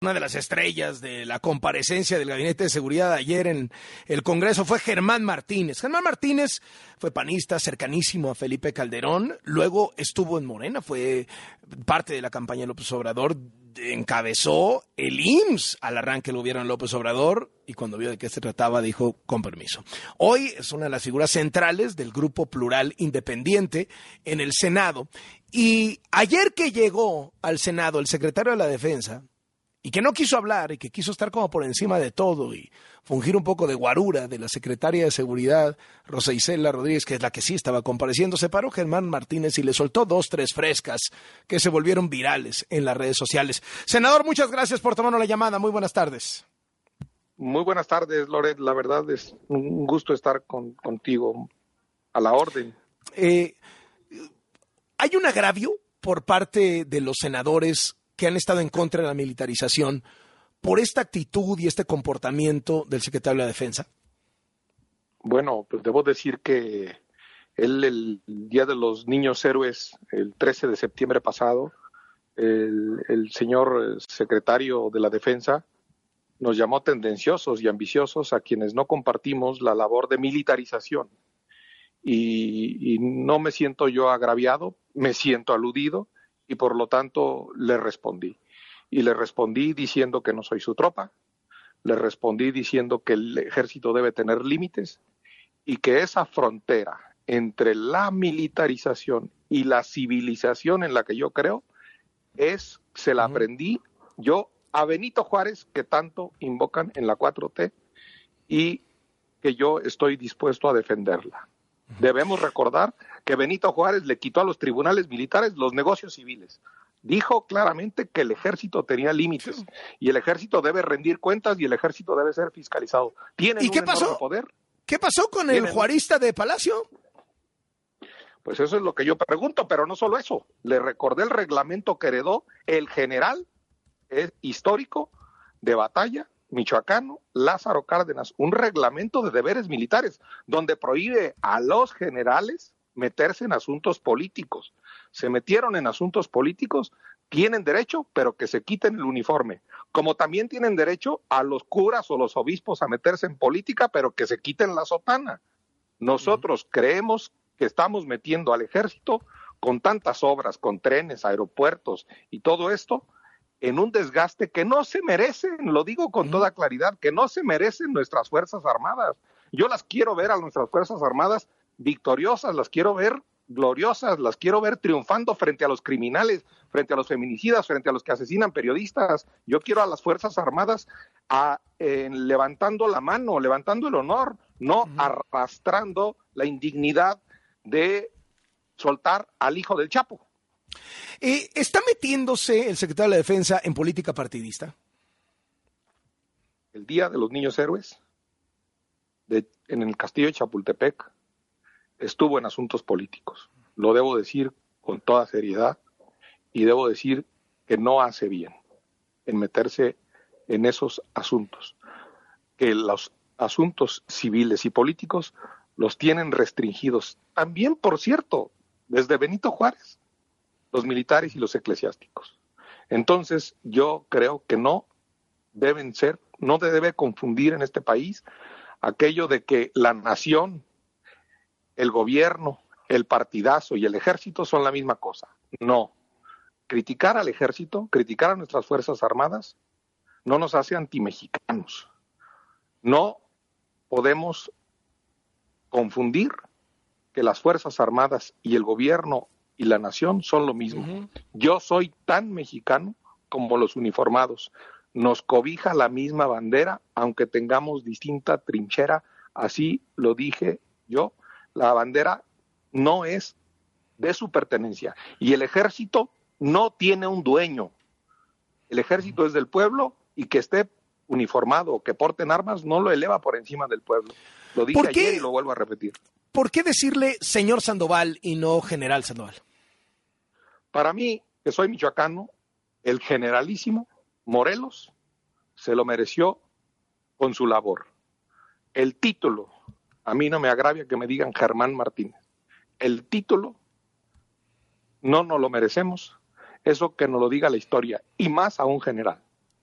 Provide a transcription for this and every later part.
Una de las estrellas de la comparecencia del Gabinete de Seguridad ayer en el Congreso fue Germán Martínez. Germán Martínez fue panista cercanísimo a Felipe Calderón, luego estuvo en Morena, fue parte de la campaña de López Obrador, encabezó el IMSS al arranque del gobierno de López Obrador y cuando vio de qué se trataba dijo con permiso. Hoy es una de las figuras centrales del Grupo Plural Independiente en el Senado y ayer que llegó al Senado el secretario de la Defensa, y que no quiso hablar y que quiso estar como por encima de todo y fungir un poco de guarura de la secretaria de Seguridad, Rosa Isela Rodríguez, que es la que sí estaba compareciendo, se paró Germán Martínez y le soltó 2, 3 frescas que se volvieron virales en las redes sociales. Senador, muchas gracias por tomarnos la llamada. Muy buenas tardes. Muy buenas tardes, Loret. La verdad es un gusto estar contigo a la orden. Hay un agravio por parte de los senadores que han estado en contra de la militarización por esta actitud y este comportamiento del secretario de la Defensa? Bueno, pues debo decir que el Día de los Niños Héroes, el 13 de septiembre pasado, el señor secretario de la Defensa nos llamó tendenciosos y ambiciosos a quienes no compartimos la labor de militarización. Y no me siento yo agraviado, me siento aludido, y por lo tanto le respondí. Y le respondí diciendo que no soy su tropa, le respondí diciendo que el ejército debe tener límites y que esa frontera entre la militarización y la civilización en la que yo creo se la aprendí yo a Benito Juárez, que tanto invocan en la 4T, y que yo estoy dispuesto a defenderla. Debemos recordar que Benito Juárez le quitó a los tribunales militares los negocios civiles. Dijo claramente que el ejército tenía límites y el ejército debe rendir cuentas y el ejército debe ser fiscalizado. ¿Tienen un enorme poder? ¿Qué pasó con el juarista de Palacio? Pues eso es lo que yo pregunto, pero no solo eso. Le recordé el reglamento que heredó el general histórico de batalla michoacano, Lázaro Cárdenas, un reglamento de deberes militares, donde prohíbe a los generales meterse en asuntos políticos. Se metieron en asuntos políticos, tienen derecho, pero que se quiten el uniforme. Como también tienen derecho a los curas o los obispos a meterse en política, pero que se quiten la sotana. Nosotros creemos que estamos metiendo al ejército con tantas obras, con trenes, aeropuertos y todo esto, en un desgaste que no se merecen, lo digo con toda claridad, que no se merecen nuestras Fuerzas Armadas. Yo las quiero ver a nuestras Fuerzas Armadas victoriosas, las quiero ver gloriosas, las quiero ver triunfando frente a los criminales, frente a los feminicidas, frente a los que asesinan periodistas. Yo quiero a las Fuerzas Armadas levantando la mano, levantando el honor, no arrastrando la indignidad de soltar al hijo del Chapo. ¿Está metiéndose el secretario de la Defensa en política partidista? El Día de los Niños Héroes, en el Castillo de Chapultepec, estuvo en asuntos políticos. Lo debo decir con toda seriedad y debo decir que no hace bien en meterse en esos asuntos, que los asuntos civiles y políticos los tienen restringidos. También, por cierto, desde Benito Juárez, los militares y los eclesiásticos. Entonces, yo creo que no se debe confundir en este país aquello de que la nación, el gobierno, el partidazo y el ejército son la misma cosa. No. Criticar al ejército, criticar a nuestras Fuerzas Armadas, no nos hace antimexicanos. No podemos confundir que las Fuerzas Armadas y el gobierno y la nación son lo mismo. Yo soy tan mexicano como los uniformados. Nos cobija la misma bandera, aunque tengamos distinta trinchera. Así lo dije yo. La bandera no es de su pertenencia. Y el ejército no tiene un dueño. El ejército es del pueblo y que esté uniformado o que porten armas no lo eleva por encima del pueblo. Lo dije ayer y lo vuelvo a repetir. ¿Por qué decirle señor Sandoval y no general Sandoval? Para mí, que soy michoacano, el generalísimo Morelos se lo mereció con su labor. El título, a mí no me agravia que me digan Germán Martínez. El título no nos lo merecemos, eso que nos lo diga la historia, y más a un general.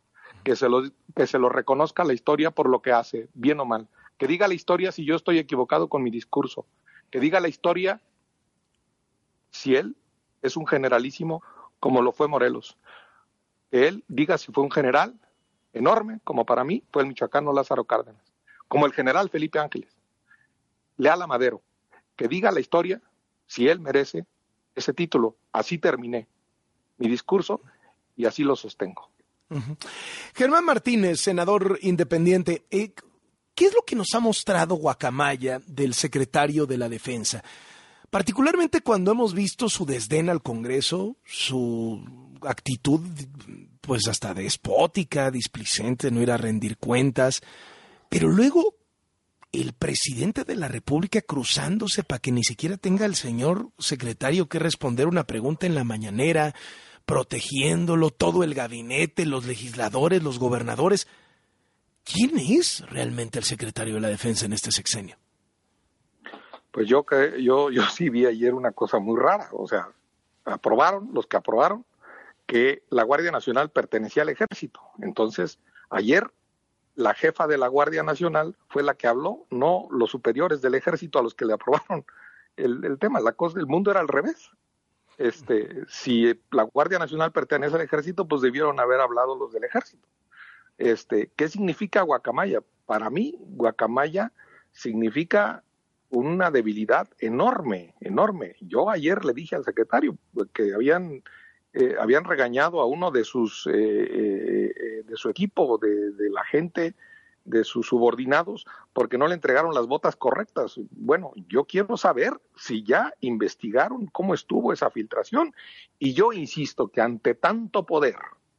que se lo reconozca la historia por lo que hace, bien o mal. Que diga la historia si yo estoy equivocado con mi discurso. Que diga la historia si él es un generalísimo como lo fue Morelos. Que él diga si fue un general enorme, como para mí fue el michoacano Lázaro Cárdenas. Como el general Felipe Ángeles. Leal a Madero. Que diga la historia si él merece ese título. Así terminé mi discurso y así lo sostengo. Uh-huh. Germán Martínez, senador independiente, ¿qué es lo que nos ha mostrado guacamaya del secretario de la Defensa? Particularmente cuando hemos visto su desdén al Congreso, su actitud pues hasta despótica, displicente, no ir a rendir cuentas, pero luego el presidente de la República cruzándose para que ni siquiera tenga el señor secretario que responder una pregunta en la mañanera, protegiéndolo, todo el gabinete, los legisladores, los gobernadores. ¿Quién es realmente el secretario de la Defensa en este sexenio? Pues yo sí vi ayer una cosa muy rara. O sea, los que aprobaron que la Guardia Nacional pertenecía al Ejército. Entonces, ayer la jefa de la Guardia Nacional fue la que habló, no los superiores del Ejército a los que le aprobaron el tema. La cosa del mundo era al revés. Si la Guardia Nacional pertenece al Ejército, pues debieron haber hablado los del Ejército. ¿Qué significa guacamaya? Para mí, guacamaya significa una debilidad enorme, enorme. Yo ayer le dije al secretario que habían regañado a uno de su equipo, de la gente, de sus subordinados, porque no le entregaron las botas correctas. Bueno, yo quiero saber si ya investigaron cómo estuvo esa filtración. Y yo insisto que ante tanto poder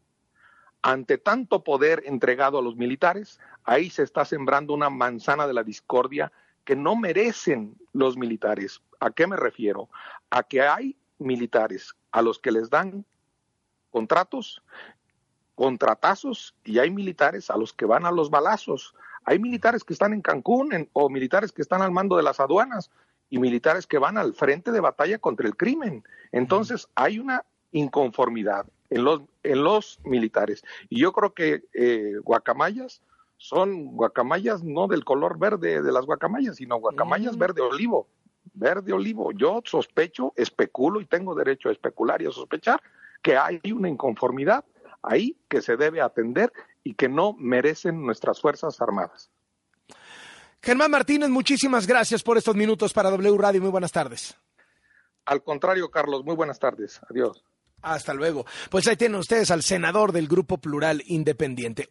entregado a los militares, ahí se está sembrando una manzana de la discordia que no merecen los militares. ¿A qué me refiero? A que hay militares a los que les dan contratazos, y hay militares a los que van a los balazos. Hay militares que están en Cancún o militares que están al mando de las aduanas y militares que van al frente de batalla contra el crimen. Entonces hay una inconformidad en los militares. Y yo creo que guacamayas son guacamayas no del color verde de las guacamayas, sino guacamayas verde olivo. Yo sospecho, especulo y tengo derecho a especular y a sospechar que hay una inconformidad ahí que se debe atender y que no merecen nuestras Fuerzas Armadas. Germán Martínez, muchísimas gracias por estos minutos para W Radio. Muy buenas tardes. Al contrario, Carlos, muy buenas tardes. Adiós. Hasta luego. Pues ahí tienen ustedes al senador del Grupo Plural Independiente.